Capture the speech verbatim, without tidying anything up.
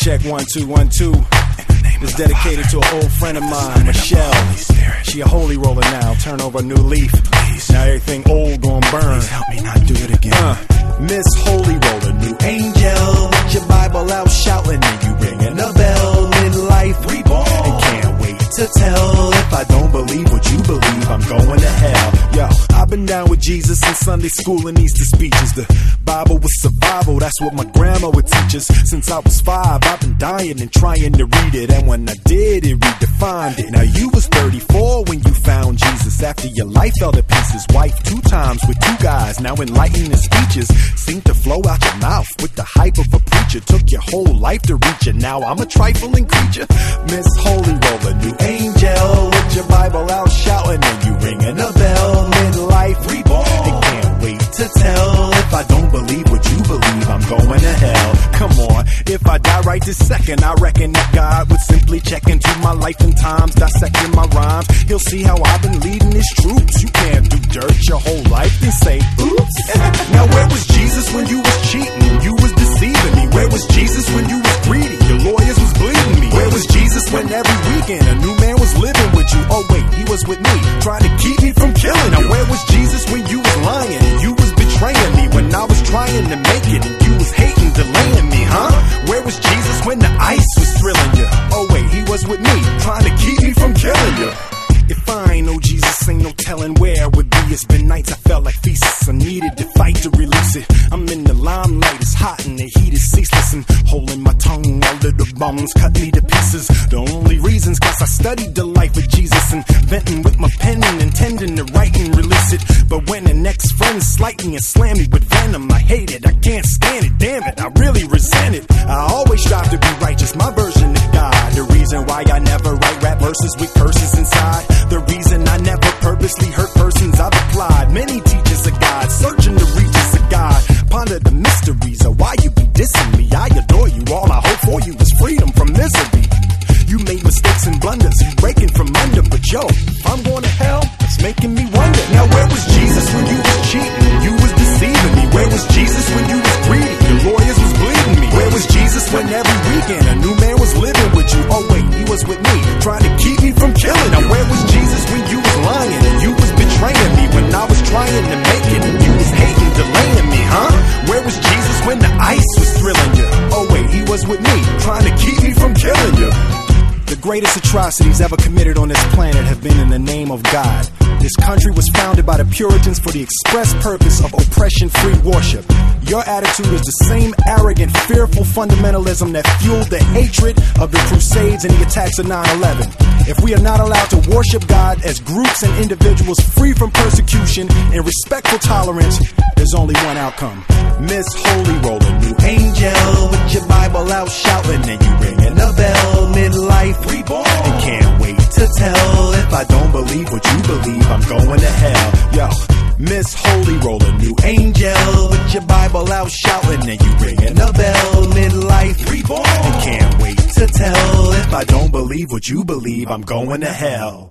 check, one, two, one, two. It's dedicated to an old friend of mine, Michelle. She a holy roller now, turn over a new leaf. Now everything old gon' burn. Help me not do it again. Uh, Miss Holy Roller, new angel, with your Bible out shouting, and you ringing a bell. Midlife reborn, and can't wait to tell. If I don't believe what you believe, I'm going to hell. Yo, I've been down with Jesus in Sunday school and Easter speeches. The Bible was survival, that's what my grandma would teach us. Since I was five, I've been dying and trying to read it, and when I did, it redefined it. Now you was thirty-four when you found Jesus. After your life fell to pieces, wife two times with two guys. Now enlightening speeches seem to flow out your mouth with the hype of a preacher. Took your whole life to reach it. Now I'm a trifling creature. Miss Holy Roller, new angel, with your Bible out shouting, and you ringing a bell. Midlife reborn, and can't wait to tell. If I don't believe what you believe, I'm going to hell. Come on, if I die right this second, I reckon that God would simply check into my life and times, dissecting my rhymes. He'll see how I've been leading his troops. You can't do dirt your whole life and say, oops. Now where was Jesus when you was cheating? You was deceiving me. Where was Jesus when you was greedy? Your lawyers was bleeding me. Where was Jesus when every weekend a new man was living with you? Oh wait, he was with me, trying to keep me from killing you. Now where was Jesus when you was lying and you was betraying me? When I was trying to make it and you was hating, delaying me, huh? Where was Jesus when the ice was thrilling you? Oh wait, he was with me, trying to keep me from killing you. If I ain't no Jesus, ain't no telling where I would be. It's been nights I felt like thesis. I needed to fight to release it. I'm in the limelight, it's hot and the heat is ceaseless. And holding my tongue, all of the bones cut me to pieces. The only reason's cause I studied the life of Jesus, and venting with my pen and intending to write and release it. But when the next friend slight me and slam me with venom, I hate it, I can't stand it, damn it, I really resent it. I always strive to be righteous, my version of God. The reason why I never write rap verses with curses inside. The reason I never purposely hurt persons, I've applied many teachers of God, searching the reaches of God. Ponder the mysteries of why you be dissing me. I adore you, all I hope for you is freedom from misery. You made mistakes and blunders, you breaking from under, but yo, if I'm going to hell, it's making me wonder. Now where was Jesus when you was cheating? You was deceiving me. Where was Jesus when you was greedy? Your lawyers was bleeding me. Where was Jesus when every weekend a new man was living with you? Oh wait, he was with me, trying to keep me from killing. Now where was Jesus when you was lying and you was betraying me? When I was trying to make it and you was hating, delaying me, huh? Where was Jesus when the ice was thrilling you? Oh wait, he was with me, trying to keep me from killing you. The greatest atrocities ever committed on this planet have been in the name of God. This country was founded by the Puritans for the express purpose of oppression-free worship. Your attitude is the same arrogant, fearful fundamentalism that fueled the hatred of the Crusades and the attacks of nine eleven. If we are not allowed to worship God as groups and individuals free from persecution and respectful tolerance, there's only one outcome. Miss Holy Roller, new angel, with your Bible out shouting and you ringing a bell. Midlife reborn, and can't wait to tell. If I don't believe what you believe, I'm going to hell. Yo, Miss Holy Roller, new angel, with your Bible out shouting and you ringing a bell. Midlife reborn, and can't wait to tell. If I don't believe what you believe, I'm going to hell.